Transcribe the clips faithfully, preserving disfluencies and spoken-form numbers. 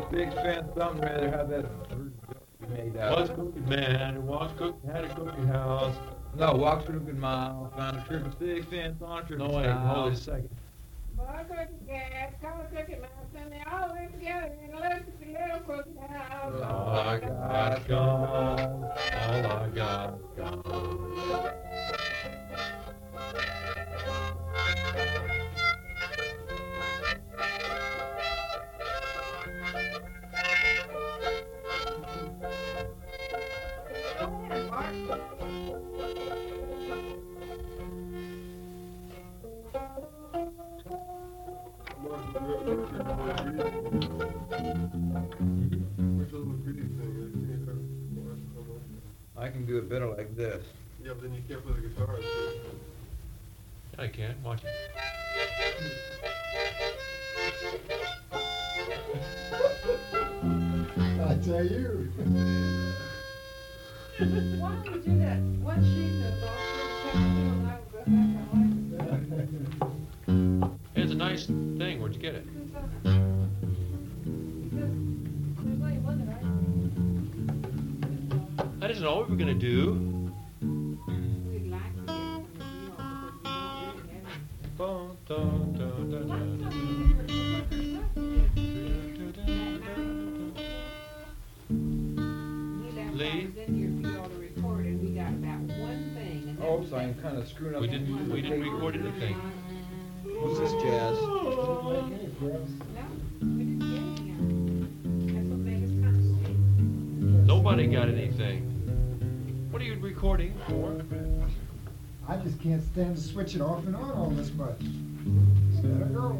big fence, something rather have that made out. Was cooking man, was cook, had a cooking house. No, walked through a mile, found a triple stick fence on a triple No, wait, hold it a second. Boy, cooking gas, color cooking mouse, and they all live together in a little, little cooking house. All I got is gone. All I got is gone. I can do it better like this. Yeah, but then you can't play the guitar. I can, watch it. I tell you. Why don't we do that? One sheet of box, and I will go back. I like it. It's a nice thing. Where'd you get it? That isn't all we were gonna do. We'd like to get some of you all because we don't really have any. Dun, dun, dun, dun, dun. Lee? Oops, I'm kind of screwing up. We didn't. We didn't record anything. What's this jazz? Nobody got anything. What are you recording for? I just can't stand to switch it off and on all this much. Let it go.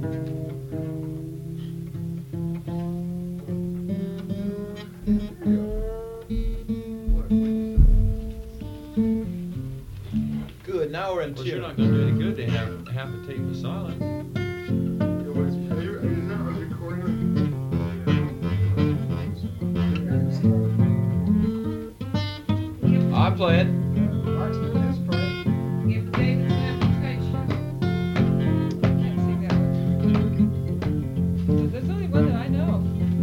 Good, now we're in Well, tune. you're not going to do any good to have half the tape was silent. I play it. Mark's doing his part. Give David an application. Can't sing that one. There's only one that I know.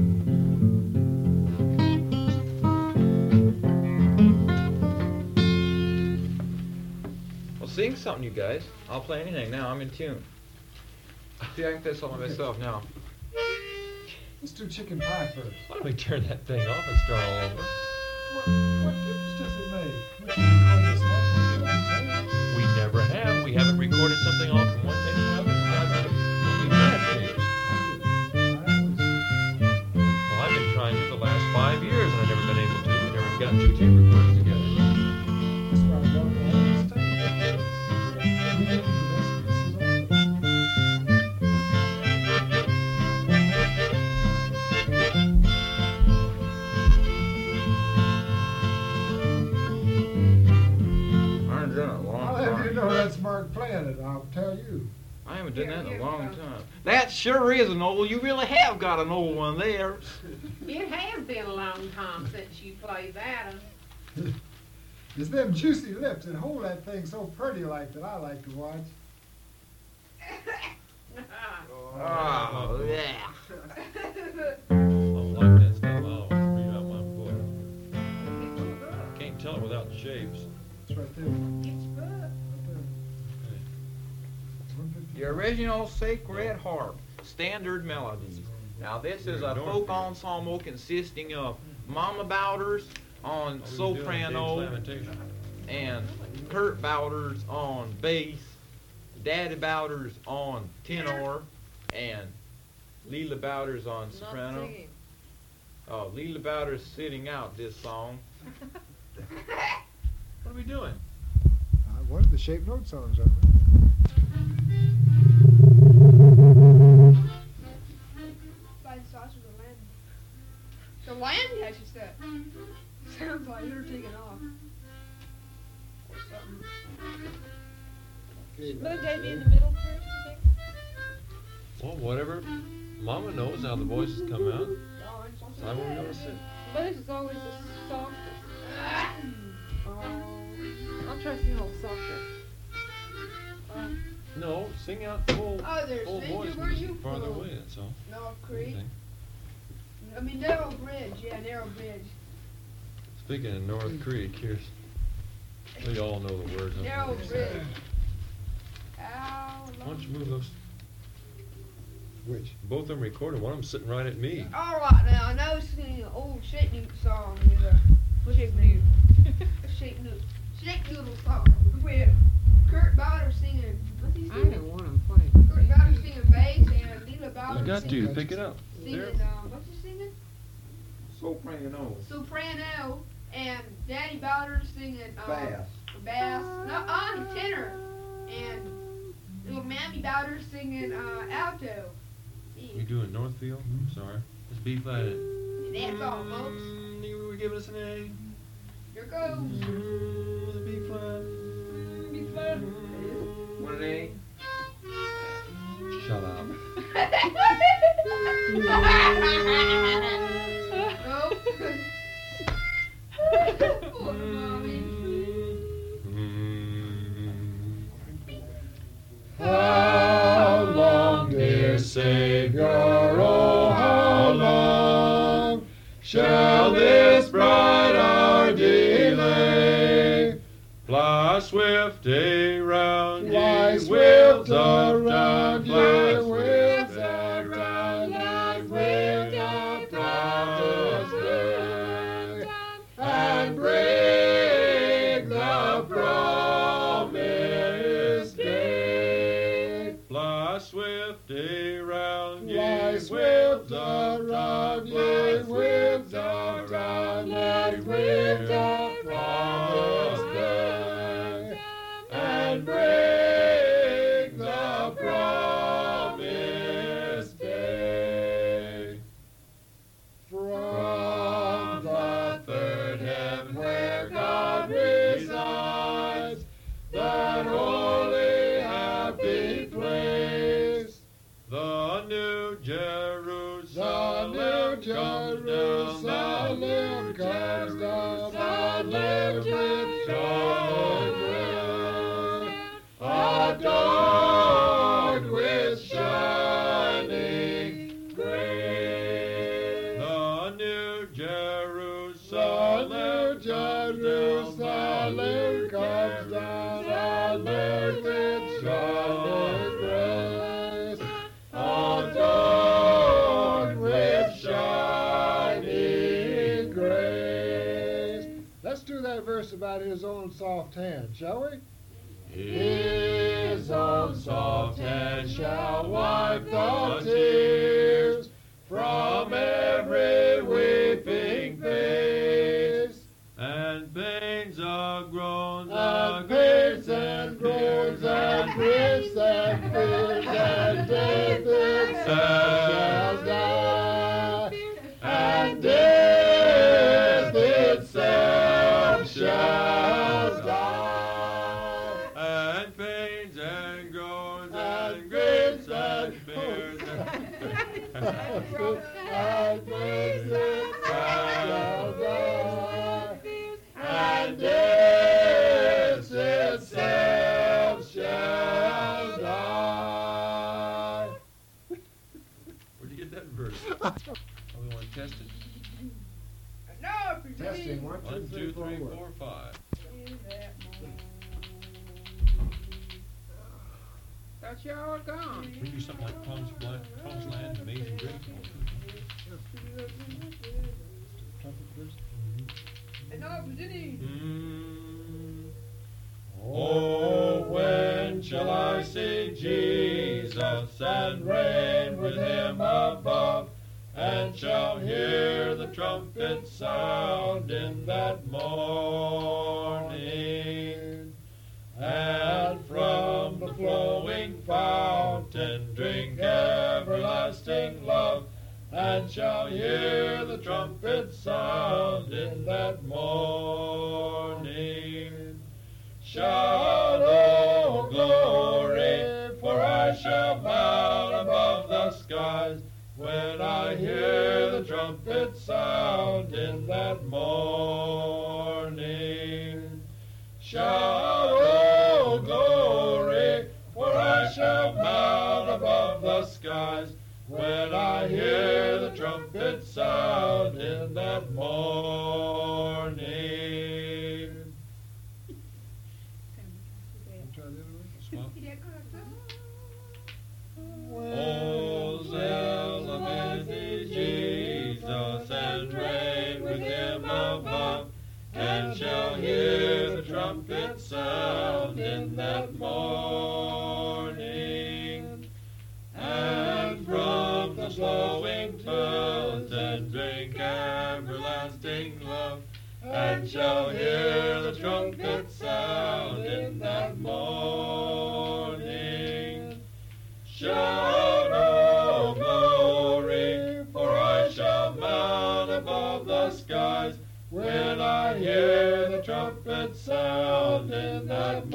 Well, sing something, you guys. I'll play anything now. I'm in tune. See, I can play something myself now. Let's do chicken pie first. Why don't we turn that thing off and start all over? What, what difference does it make? We can record this off on one tape. We never have. We haven't recorded something off from one tape to another. We've had tapes. Well, I've been trying to the last five years, and I've never been able to. We've never gotten two tape recorders together. That's why I got all this tape. We did the best pieces of it. I haven't done it in a long I'll have you time. know that's Mark playing it, I'll tell you. I haven't done that in a long time. That sure is an old. You really have got an old one there. It has been a long time since you played that. It's them juicy lips that hold that thing so pretty like that I like to watch. Oh, yeah. I don't like that stuff. I always read out my book. Can't tell it without the shapes. It's right there. It's good. Right there. one fifty. The original Sacred Harp, standard melodies. Now this is a folk ensemble consisting of Mama Bowders on soprano and Kurt Bowders on bass, Daddy Bowders on tenor, and Leela Bowders on soprano. Oh, Leela Bowders sitting out this song. What are we doing? Uh, one of the shape note songs, aren't we? By the sauce of the land. The land, yes, you said. Sounds like you're taking off. Or something. Will they be in the middle first, you think? Well, whatever. Mama knows how the voices come out. Oh, it's also Decide where we're gonna sit. But this is always the softest. Oh, I'll try to sing a little softer. Uh, No, sing out full, Oh, there's full Vineyard voice. where you Farther from? away, that's all. Knob Creek. Okay. I mean, narrow bridge. Yeah, narrow bridge. Speaking of North Creek, here's, we all know the words. of Narrow it. bridge. How Why don't you long? move those? Which? Both of them recorded. One of them sitting right at me. All right, now I know singing an old Shake Noodle song with a what's his name? Shake Noodle, Shake Noodle song with Kurt Bowder singing. What's he I singing? don't want him playing. Kurt Bowder singing bass and Leela Bowder You got singing. to pick it up. Singing, There. um, what's he singing? Soprano. Soprano and Daddy Bowder singing um, Bass. bass, no, on tenor, and little Mammy Bowder singing uh, alto. You doing Northfield? Sorry. It's B flat. And that's all, folks. Mm, you were giving us an A. Here goes. Mm, B flat. Be fun. One an A. Shut up. No. Poor mommy. Mm. How long, dear Savior, oh, how long shall this bright hour delay? Fly swift around Fly ye swift wheels of around time, ye fly wheels swift of around time, ye wheels wheels of of time, time, and bring the promised day. fly swift around ye Fly swift wheels of around time, ye fly wheels swift of time, around ye and bring wheels the of promised time. day, and bring the promised day. From the third heaven where God resides, that holy happy place, The New Jerusalem the New comes down, Jerusalem the New comes down, the Jerusalem living comes God, adorned with shining grace. The New The Jerusalem New Jerusalem comes down, adorned with shining grace, adorned with shining grace. Let's do that verse about his own soft hand, shall we? His own soft hand shall wipe the tears from every weeping face, and pains of groans, and pains and groans and griefs and fears and death itself shall die, and death itself shall die, and pains and groans, and and griefs griefs and and fears. and griefs shall die, and death itself shall die. Where'd you get that verse? Oh, we want to test it. No, for Testing, one, One, two, two, three, three, four. four, five. Thought y'all were gone. We do something like Promised Land, Promised Land, Amazing Grace. And no, Virginia. Mm. Oh, when shall I see Jesus and reign with him above, and shall hear the trumpet sound in that morning, and from the flowing fountain drink everlasting love, and shall hear the trumpet sound in that morning. Shout, oh glory, for I shall mount above the skies, when I hear the trumpet sound in that morning. Shout, oh glory, for I shall mount above the skies, when I hear the trumpet sound in that morning. Swamp. Oh, zealous is Jesus, and reign with him above, and shall hear the trumpet sound in that morning. And from the flowing fountain drink everlasting love, and shall hear the trumpet sound in that morning. Shout, O glory, for I shall mount above the skies, when I hear the trumpet sound in that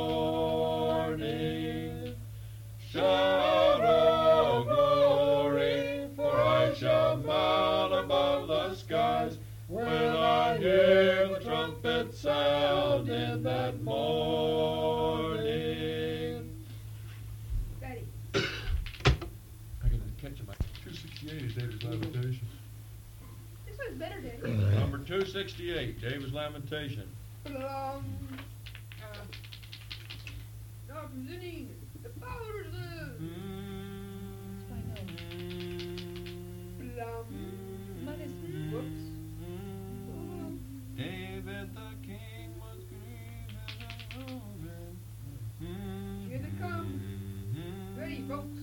morning. Shout, O glory, for I shall mount above the skies, when I hear the trumpet sound in that morning. Betty. I gotta catch him. two sixty-eight is David's Lamentation. This one's better, Daddy. Number two sixty-eight, David's Lamentation. Um, uh, now presenting the powers of Plum. Mine is Whoops. David the king was grieved and moving. Here they come. Ready, folks.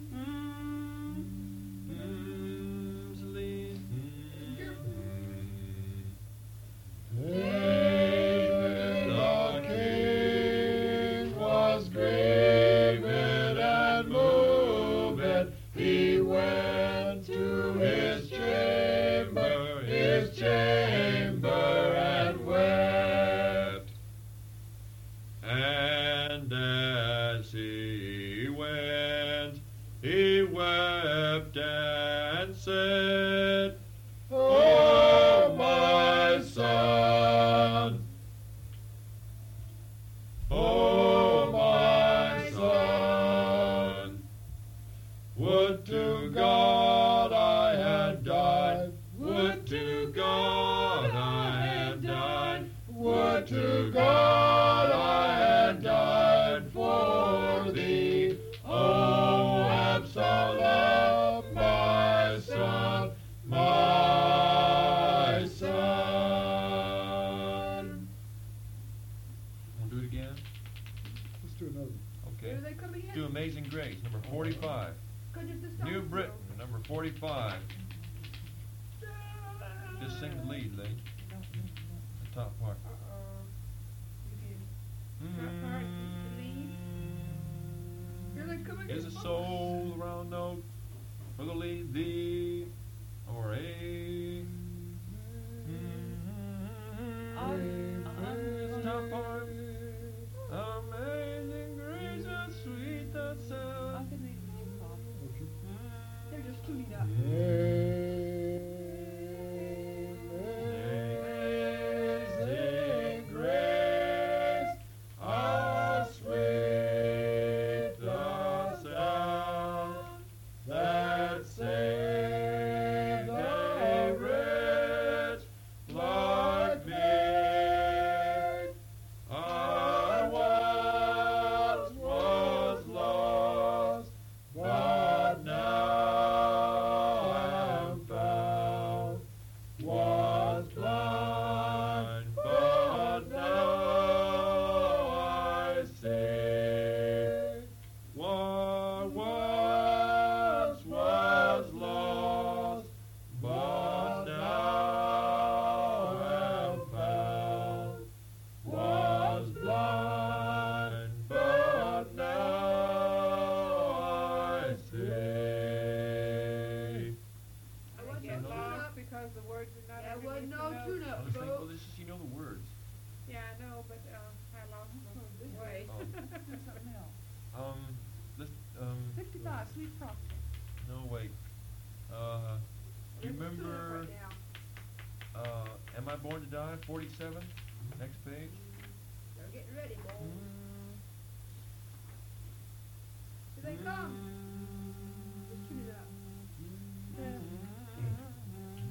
David the king was grieved and moved. He went to his chamber, his chamber, and wept. And as he went, he wept and said, "Oh, my son, oh, my son, would to God I had died, would to God I had died, would to God I had died for thee, oh, Absalom, my son, my son." Wanna do it again? Let's do another. Okay. Here they come again. Do Amazing Grace, number forty-five. Good as this song. New Britain, number forty-five. Just sing the lead, Lee. The top part. Uh-oh. Top part, the lead. Here they come again. Is a folks. soul the round note for the lead, the or a? Um, It's top part. Amazing grace, how sweet that I sound. can leave you, Pop. They're just tuning up. Amazing grace, how sweet the sound that saved a wretch like me. I once was lost, but now am found. Was blind, but now I see. What once was lost, but now am found. Was blind, but now I see. I wasn't Get tune lost up. because the words are not There was underneath no the notes. tune I up, was thinking, well, folks. this is, you know the words. Yeah, I know, but uh, I lost my way. Oh. Something else. Um, this, um. Fifty-five, Sweet Prophet. No, wait. Uh, do you Let's tune up remember, right now. uh, Am I Born to Die, forty-seven? Next page. They're getting ready, boys. Here they come. Let's tune it up.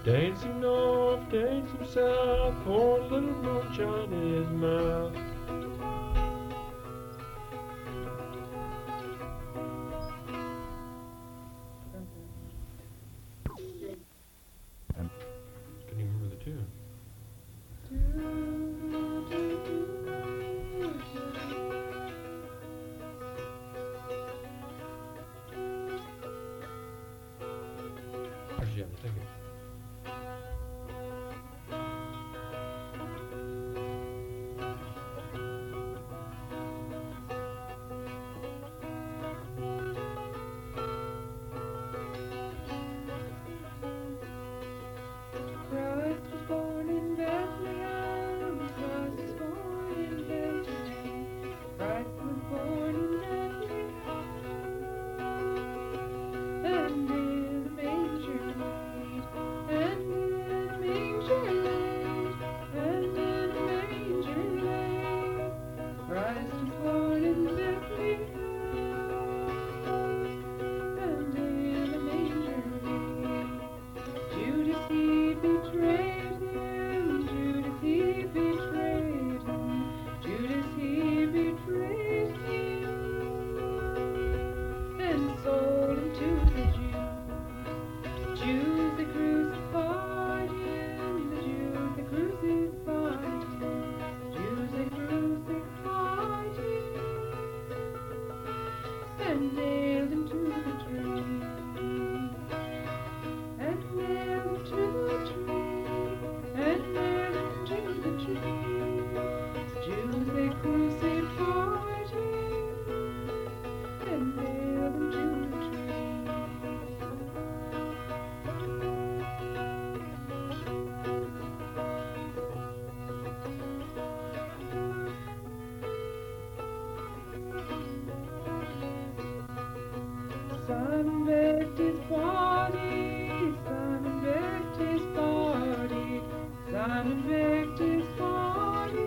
Dancing north, dancing south, pour a little moonshine in his mouth. Couldn't even remember the tune. Actually, you have to think it. Christ was born in Bethlehem. Christ was born in Bethlehem. Christ was born in Bethlehem. And in a manger laid. And in a manger laid. And in a manger laid. Christ was born in Bethlehem. And in a manger laid. Judas he betrayed him, Judas he betrayed him, Judas he betrayed him, and sold him to the Jews. Jews they crucified him, the Jews they crucified him, Jews they crucified him, and nailed him to the tree. And nailed him to the tree, and nailed him to the tree. Jews they crucified him, and nailed him to the tree. Simon begged his body, Simon begged his body, Simon begged his body,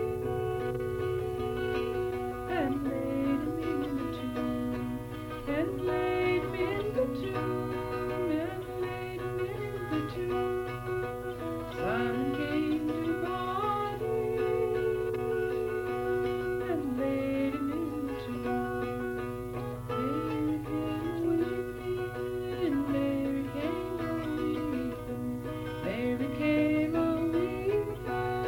and laid him in the tomb, and laid him in the tomb, and laid him in the tomb. Simon came to body, and laid him in the tomb. Mary came a-weeping, Mary came a-weeping,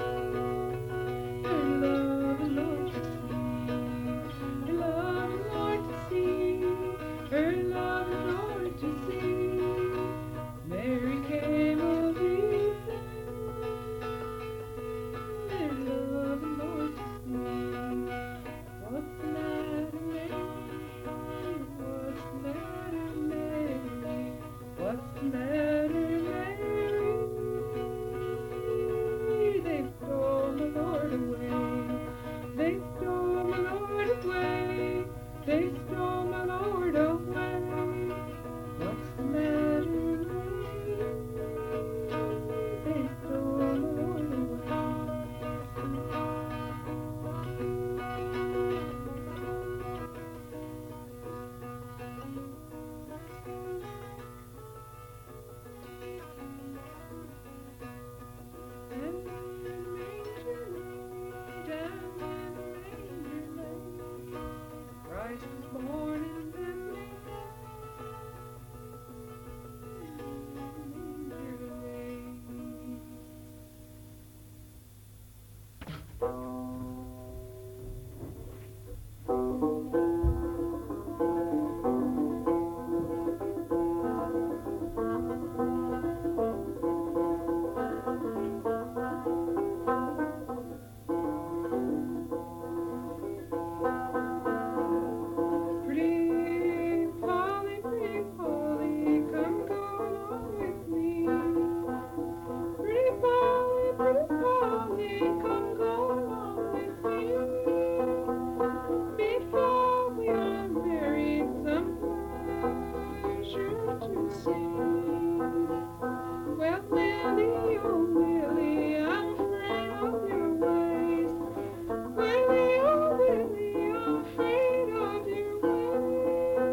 her love and Lord to see, her love and Lord to see, her love and Lord to see. Mary came a-weeping, her love and Lord to see. What's the matter, Mary? What's the matter, Mary? What's the matter, Mary? They stole my Lord away. They stole my Lord away. They stole my Lord away. What's the matter, Mary? They stole my Lord away. Christ was born in Bethlehem. Pretty Polly, pretty Polly, come go along with me. Pretty Polly, pretty Polly, come go along with me. Before we are married, some pleasure to see. Well, Willie, oh Willie, I'm afraid of your ways. Willie, oh Willie, I'm afraid of your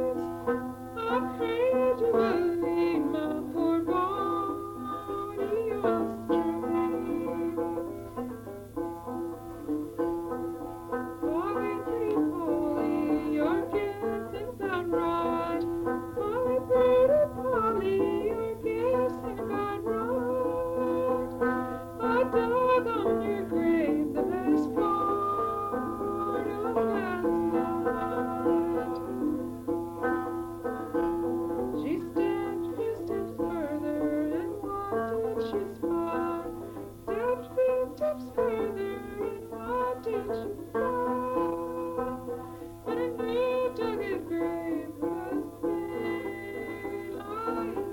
ways. I'm afraid you will leave my poor body Molly, you're guessing quite right. I dug on your grave the best part of last night. She stepped a few steps further, and what did she spy? Stepped a few steps further, and what did she find? But a new dug grave was there lying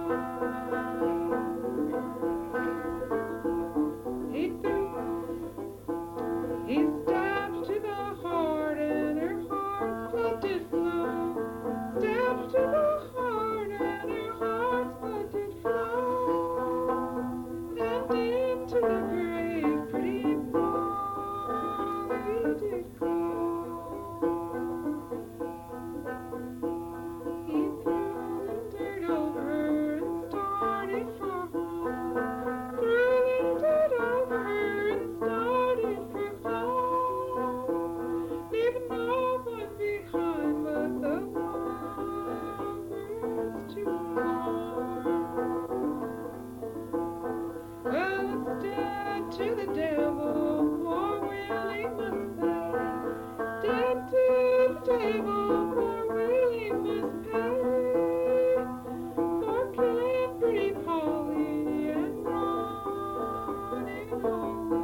by. He threw, he stabbed to the heart, and her heart's blood did flow. Stabbed to the heart, and her heart's blood did flow. And into the grave pretty Molly did go. He threw the dirt over her and started for home. Threw the dirt over her and started for home. Leaving no one behind but the lovers to mourn. Well, it's dead to the devil, poor Willie must pay. Dead to the devil, poor Willie must pay. For killing pretty Polly and running away.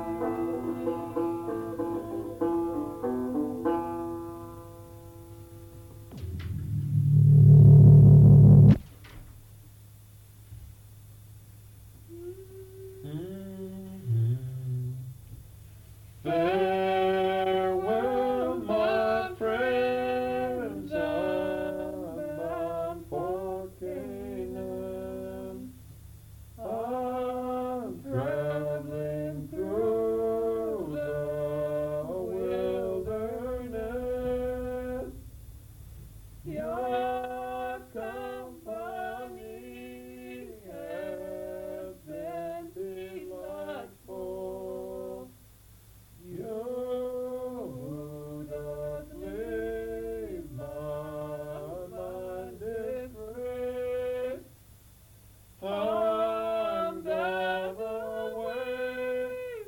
Farewell, my friends, I'm bound for Canaan. I'm traveling through the wilderness. Your company has been delightful. You who doth leave my mind at rest. I'm down away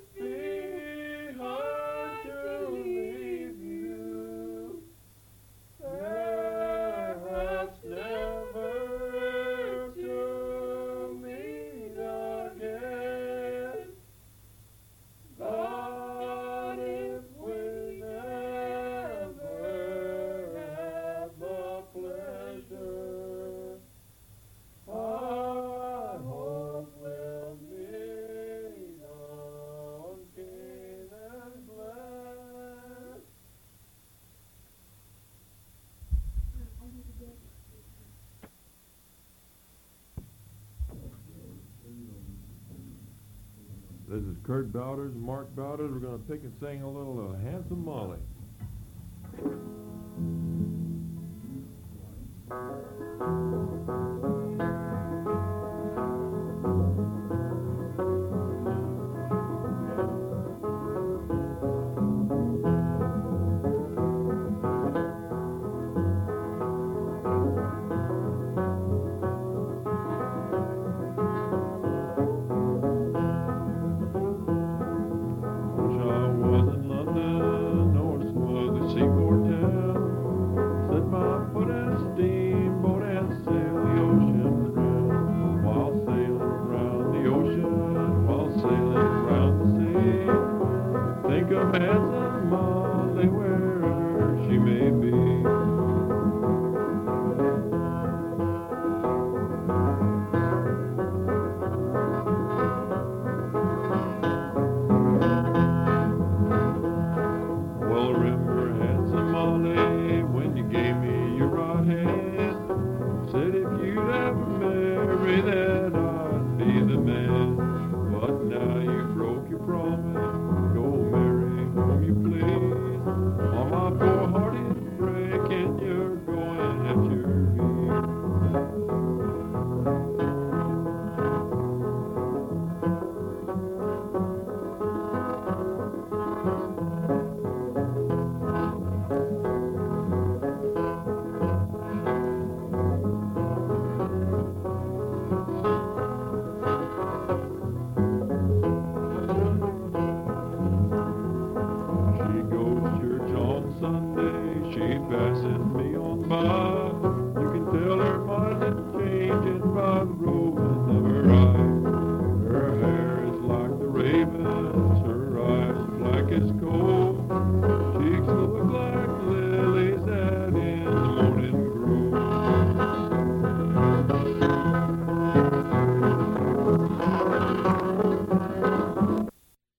behind to leave you. Perhaps never to meet again. But if we never have the pleasure, I hope we'll meet on Canaan's land. This is Kurt Bowders and Mark Bowders. We're going to pick and sing a little uh, Handsome Molly.